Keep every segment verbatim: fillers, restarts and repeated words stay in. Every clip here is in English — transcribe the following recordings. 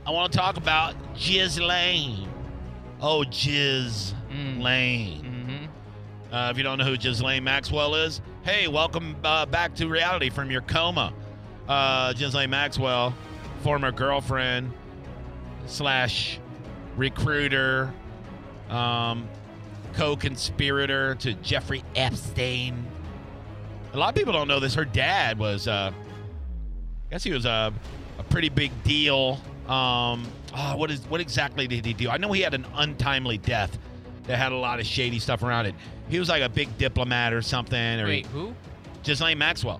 I want to talk about Ghislaine. Oh, Ghislaine. Mm. Mm-hmm. Uh, if you don't know who Ghislaine Maxwell is, hey, welcome uh, back to reality from your coma. Uh, Ghislaine Maxwell, former girlfriend slash recruiter, um, co-conspirator to Jeffrey Epstein. A lot of people don't know this. Her dad was, uh, I guess he was a, a pretty big deal. Um, oh, what is what exactly did he do? I know he had an untimely death that had a lot of shady stuff around it. He was like a big diplomat or something. Or Wait, he, who? Ghislaine Maxwell.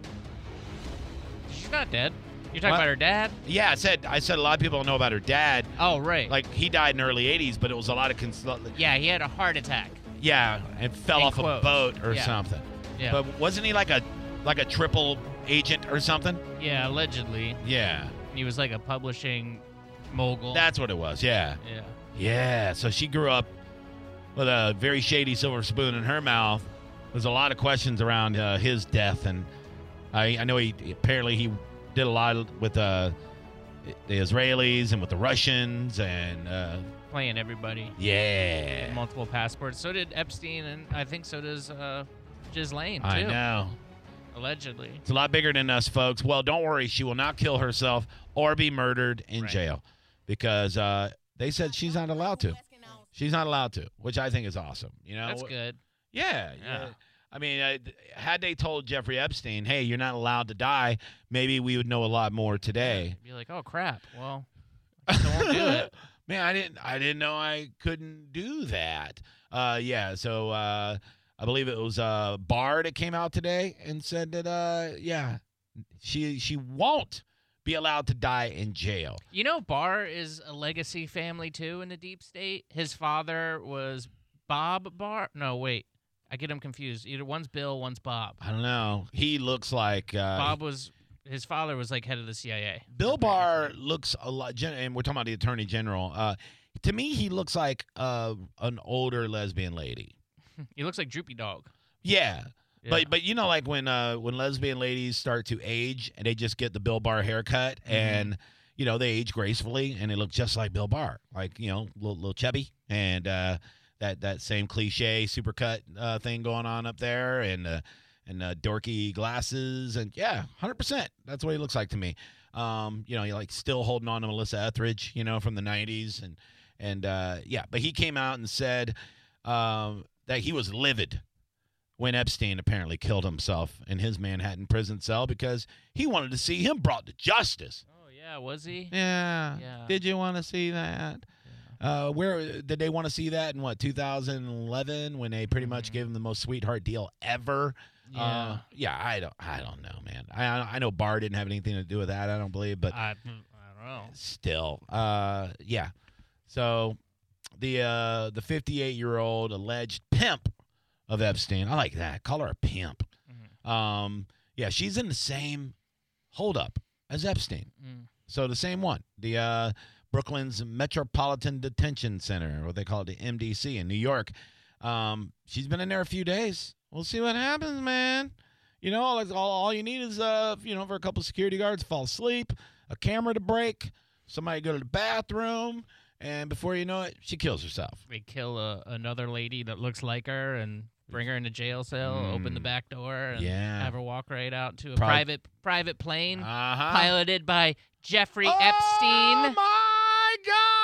She's not dead. You're talking What? about her dad? Yeah, I said I said a lot of people don't know about her dad. Oh, right. Like he died in the early eighties, but it was a lot of cons- yeah, he had a heart attack. yeah, and fell In off quotes. a boat or Yeah. something. Yeah. But wasn't he like a like a triple agent or something? yeah, allegedly. Yeah, He was like a publishing mogul. that's what it was. Yeah, yeah. yeah. So she grew up with a very shady silver spoon in her mouth. There's a lot of questions around uh, his death, and I, I know he apparently he did a lot with uh, the Israelis and with the Russians, and uh, Playing everybody. yeah, Multiple passports. So did Epstein, and I think so does uh, Ghislaine, too. I know. Allegedly. It's a lot bigger than us, folks. Well, don't worry. She will not kill herself or be murdered in Right. jail because uh, they said she's not allowed to. She's not allowed to, which I think is awesome. You know, That's good. Yeah, Yeah. yeah. I mean, uh, had they told Jeffrey Epstein, "Hey, you're not allowed to die," maybe we would know a lot more today. Be like, oh, crap. Well, I still won't do it. Man, I didn't. I didn't know I couldn't do that. Uh, yeah. So uh, I believe it was uh, Barr that came out today and said that, uh, yeah, she she won't be allowed to die in jail. You know, Barr is a legacy family, too, in the deep state. His father was Bob Barr. No, wait. I get him confused. Either one's Bill, one's Bob. I don't know. He looks like uh, Bob was, his father was like head of the C I A. Bill Barr looks a lot, gen- and we're talking about the Attorney General. Uh, to me, he looks like uh, an older lesbian lady. He looks like Droopy Dog. Yeah. Yeah. But but you know, like when uh, when lesbian ladies start to age and they just get the Bill Barr haircut Mm-hmm. and you know they age gracefully and they look just like Bill Barr, like you know, little little chubby and uh, that that same cliche supercut uh, thing going on up there and uh, and uh, dorky glasses and yeah, one hundred percent. That's what he looks like to me. Um, you know, you're like still holding on to Melissa Etheridge, you know, from the nineties and and uh, yeah, but he came out and said um, that he was livid when Epstein apparently killed himself in his Manhattan prison cell because he wanted to see him brought to justice. Oh, yeah, was he? Yeah. Yeah. Did you want to see that? Uh, where did they want to see that in what two thousand eleven when they pretty much Mhm. gave him the most sweetheart deal ever? Yeah. Uh, yeah, I don't, I don't know, man. I, I know Barr didn't have anything to do with that. I don't believe, but I, I don't know. still, uh, yeah. So the uh, the fifty-eight year old alleged pimp of Epstein. I like that. Call her a pimp. Mhm. Um, yeah, she's in the same holdup as Epstein. Mm. So the same one, the uh, Brooklyn's Metropolitan Detention Center, or what they call it, the M D C in New York. Um, she's been in there a few days. We'll see what happens, man. You know, all, all, all you need is, uh, you know, for a couple of security guards to fall asleep, a camera to break, somebody to go to the bathroom, and before you know it, she kills herself. They kill a, another lady that looks like her and bring her in a jail cell, open the Mm. back door, and Yeah. have her walk right out to a Prob- private private plane Uh-huh. piloted by Jeffrey Oh, Epstein. my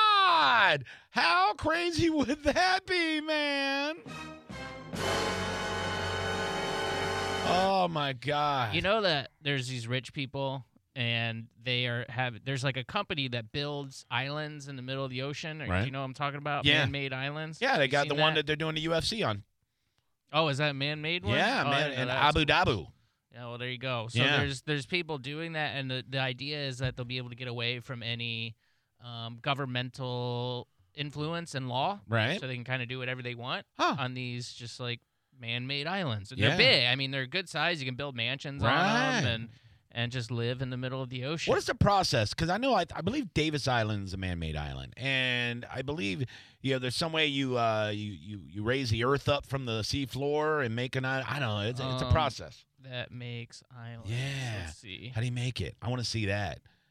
God! How crazy would that be, man? Oh, my God. You know that there's these rich people, and they are have there's like a company that builds islands in the middle of the ocean. Or, Right. Do you know what I'm talking about? Yeah. Man-made islands. yeah, they You got the seen one that they're doing the U F C on. Oh, is that a man-made one? Yeah, Oh, I man, didn't know in that was Abu Dhabi. Yeah, well, there you go. So Yeah. there's there's people doing that, and the, the idea is that they'll be able to get away from any um, governmental influence and law, Right? so they can kind of do whatever they want Huh. on these just like man-made islands. And Yeah. they're big. I mean, they're good size. You can build mansions on Right. them and and just live in the middle of the ocean. What is the process? Because I know, I, I believe Davis Island is a man-made island, and I believe you know there's some way you uh you you, you raise the earth up from the sea floor and make an island. I don't know. It's, a- it's a Um, process. that makes islands? Yeah. Let's see. How do you make it? I want to see that.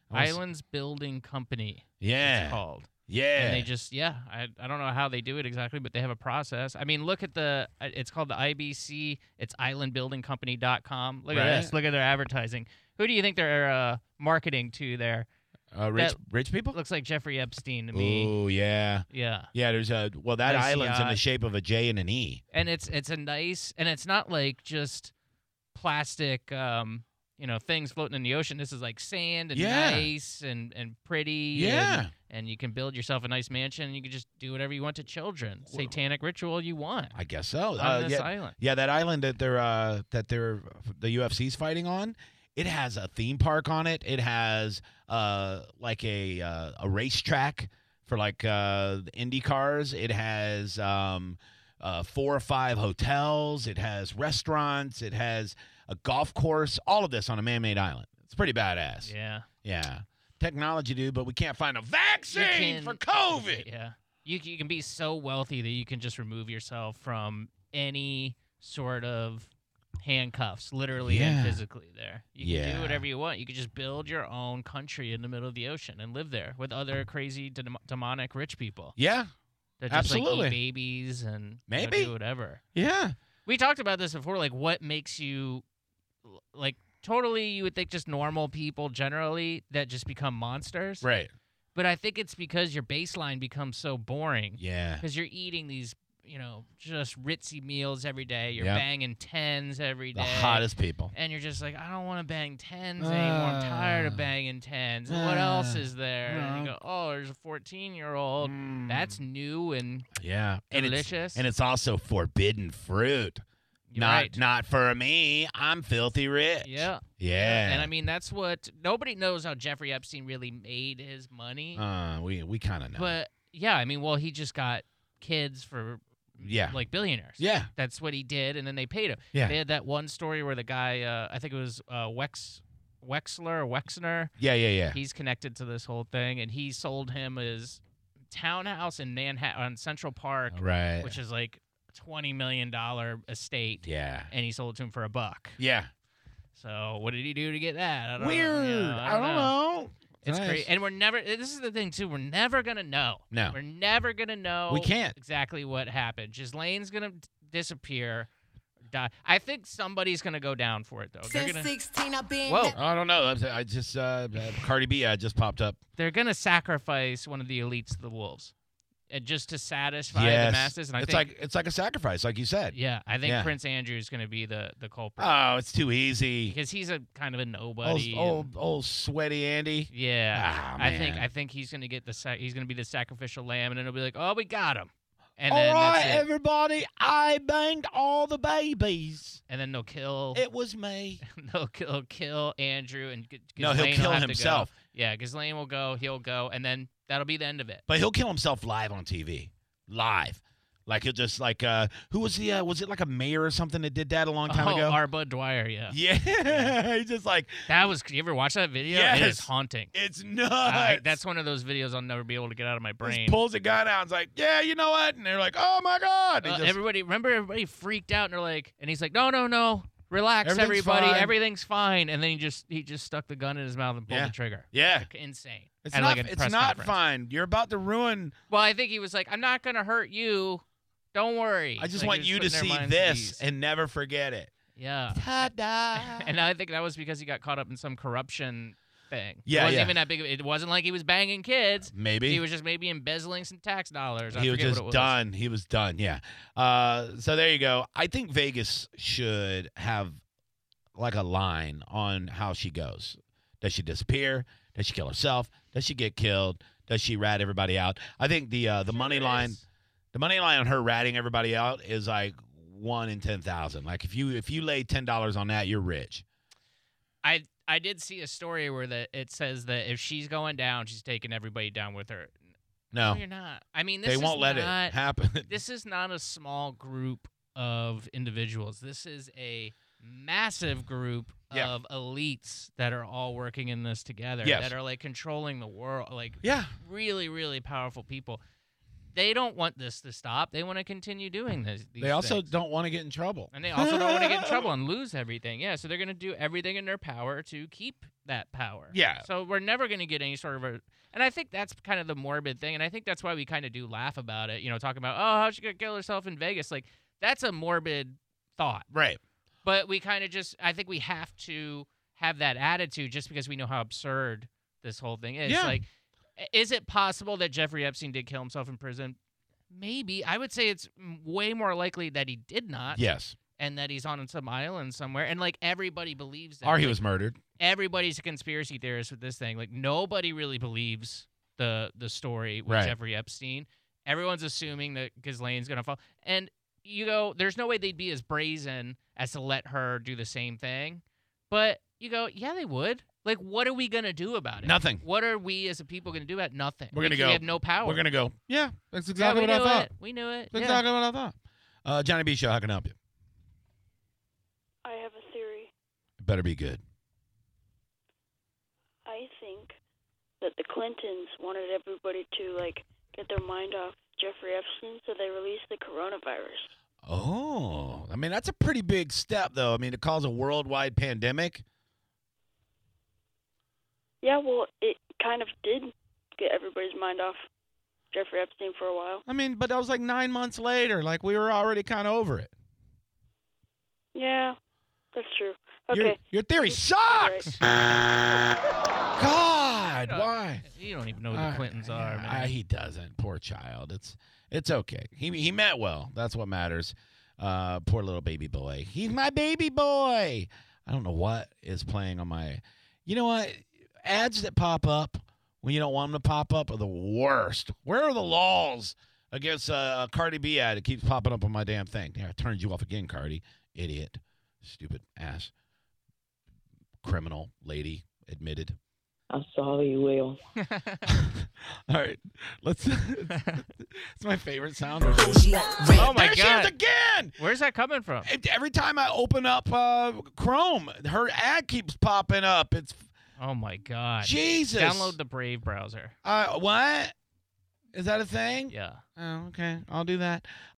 I wanna s- Islands Building Company. Yeah. It's called. Yeah. And they just, yeah, I, I don't know how they do it exactly, but they have a process. I mean, look at the, uh, it's called the I B C. It's island building company dot com. Look Right. at this. Look at their advertising. Who do you think they're uh, marketing to there? uh, rich that- rich people? Looks like Jeffrey Epstein to me. Oh, yeah. Yeah. Yeah, there's a, well, that Nice island's in the yacht. shape of a J and an E. And it's it's a nice, and it's not like just plastic, um, you know, things floating in the ocean. This is like sand and Yeah. nice and, and pretty. Yeah. And, and you can build yourself a nice mansion, and you can just do whatever you want to children. Satanic ritual you want I guess so. on Uh, this yeah, island. yeah, that island that they're uh, that they're the U F C's fighting on, it has a theme park on it. It has uh, like a uh, a racetrack for like uh, the Indy cars. It has um, uh, four or five hotels. It has restaurants. It has a golf course. All of this on a man-made island. It's pretty badass. Yeah. Yeah. Technology, dude, but we can't find a vaccine can- for COVID. Yeah. You, c- you can be so wealthy that you can just remove yourself from any sort of handcuffs, literally Yeah. and physically there. You can Yeah. do whatever you want. You can just build your own country in the middle of the ocean and live there with other crazy dem- demonic rich people Yeah. that just like Absolutely. eat babies and you know, Maybe. do whatever. Yeah. We talked about this before, like what makes you l- like totally you would think just normal people generally that just become monsters. Right. But I think it's because your baseline becomes so boring. Yeah. Because you're eating these, you know, just ritzy meals every day. You're Yep. banging tens every The day. hottest people. And you're just like, I don't want to bang tens anymore. I'm tired of Uh, banging tens. And what else uh, is there? And you no. go, oh, there's a fourteen-year-old. Mm. That's new and yeah, and delicious. It's, and it's also forbidden fruit. You're not right. not for me. I'm filthy rich. Yeah. Yeah. And I mean, that's what nobody knows how Jeffrey Epstein really made his money. uh, we we kind of know. But yeah, I mean, well, he just got kids for yeah. like billionaires. yeah. That's what he did, and then they paid him. Yeah. They had that one story where the guy, uh, I think it was uh, Wex, Wexler or Wexner, Yeah. Yeah. Yeah. he's connected to this whole thing, and he sold him his townhouse in Manhattan on Central Park, Right. which is like a twenty million dollars estate, yeah. and he sold it to him for a buck. Yeah. So what did he do to get that? I don't Weird. Know, you know, I don't know. It's Nice. crazy, and we're never. This is the thing too. We're never gonna know. No. We're never gonna know. We can't. exactly what happened. Ghislaine's gonna d- disappear, die. I think somebody's gonna go down for it though. They're Since gonna. sixteen, I've been. Whoa. I don't know. I I just uh, Cardi B ad just popped up. They're gonna sacrifice one of the elites to the wolves, and just to satisfy yes. the masses. And I it's think, like it's like a sacrifice, like you said. yeah, I think Yeah. Prince Andrew's gonna be the the culprit Oh, it's too easy. because he's a kind of a Old, nobody. and- old, old sweaty Andy. yeah, Ah, I think man. I think he's gonna get the sac- he's gonna be the sacrificial lamb, and then it'll be like, oh, we got him, and All then right, that's it. everybody. I banged all the babies. And then they'll kill. It was me. they'll kill, kill Andrew and G- No, he'll Ghislaine kill will have to go. himself. Yeah, Ghislaine will go. He'll go, and then that'll be the end of it. But he'll kill himself live on T V. Live. Like he'll just like uh who was the uh, was it like a mayor or something that did that a long time oh, ago? our Bud Dwyer, yeah. Yeah. He's just like That was. You ever watch that video? It is Yes. haunting. it's nuts. I- that's one of those videos I'll never be able to get out of my Just brain. pulls a gun out and's like, yeah, you know what? And they're like, oh my God. They Uh, just- everybody, remember everybody freaked out and they're like, and he's like, no, no, no, relax, Everything's everybody, fine. everything's fine. And then he just he just stuck the gun in his mouth and pulled Yeah. the trigger. yeah. Like, insane. It's At, not like, a it's press not conference. fine. You're about to ruin Well, I think he was like, I'm not gonna hurt you. Don't worry. I just Like, want he you was to putting their see minds at this ease. and never forget it. Yeah. Ta-da. And I think that was because he got caught up in some corruption thing. Yeah, it wasn't yeah. even that big. Of, it wasn't like he was banging kids. Maybe. He was just maybe embezzling some tax dollars. I He was forget just what it was. done. He was done. Yeah. Uh, so there you go. I think Vegas should have like a line on how she goes. Does she disappear? Does she kill herself? Does she get killed? Does she rat everybody out? I think the uh, the Sure money is. line, the money line on her ratting everybody out is like one in ten thousand. Like if you if you lay ten dollars on that, you're rich. I I did see a story where that it says that if she's going down, she's taking everybody down with her. No, you're not. I mean, this they is won't let not, it happen. This is not a small group of individuals. This is a massive group Yeah. of elites that are all working in this together. Yes. That are like controlling the world. Like yeah. really, really powerful people. they don't want this to stop. They want to continue doing this. These They also things. don't want to get in trouble. And they also don't want to get in trouble and lose everything. Yeah, so they're going to do everything in their power to keep that power. Yeah. So we're never going to get any sort of a... And I think that's kind of the morbid thing, and I think that's why we kind of do laugh about it, you know, talking about, oh, how's she going to kill herself in Vegas? Like, that's a morbid thought. Right. But we kind of just... I think we have to have that attitude just because we know how absurd this whole thing is. Yeah. Like, is it possible that Jeffrey Epstein did kill himself in prison? Maybe. I would say it's way more likely that he did not. Yes. And that he's on some island somewhere. And, like, everybody believes that. Or he Like, was murdered. everybody's a conspiracy theorist with this thing. Like, nobody really believes the the story with Right. Jeffrey Epstein. Everyone's assuming that Ghislaine's going to fall. And you go, there's no way they'd be as brazen as to let her do the same thing. But you go, yeah, they would. Like, what are we going to do about it? Nothing. What are we as a people going to do about it? Nothing. We're gonna We- go- We have no power. We're going to go, yeah, that's Yeah, exactly we what I knew thought. it. We knew it. That's Yeah. exactly what I thought. Uh, Johnny B. Show, how can I help you? I have a theory. It better be good. I think that the Clintons wanted everybody to, like, get their mind off Jeffrey Epstein, so they released the coronavirus. Oh, I mean, that's a pretty big step, though. I mean, to cause a worldwide pandemic. Yeah, well, it kind of did get everybody's mind off Jeffrey Epstein for a while. I mean, but that was like nine months later. Like, we were already kind of over it. Yeah, that's true. Your, Okay. your theory sucks! God, Yeah. why? You don't even know who the Uh, Clintons are, yeah, man. he doesn't. Poor child. It's it's okay. He he meant well. That's what matters. Uh, poor little baby boy. He's my baby boy. I don't know what is playing on my. You know what? Ads that pop up when you don't want them to pop up are the worst. Where are the laws against uh, a Cardi B ad that keeps popping up on my damn thing? Yeah, I turned you off again, Cardi. Idiot. Stupid ass. Criminal lady admitted. I'm sorry, Will. All right, let's. It's my favorite sound. Oh, my there she God. is again. Where's that coming from? Every time I open up uh, Chrome, her ad keeps popping up. It's Oh, my God. Jesus. Download the Brave browser. Uh, what? Is that a thing? Yeah. Oh, okay. I'll do that.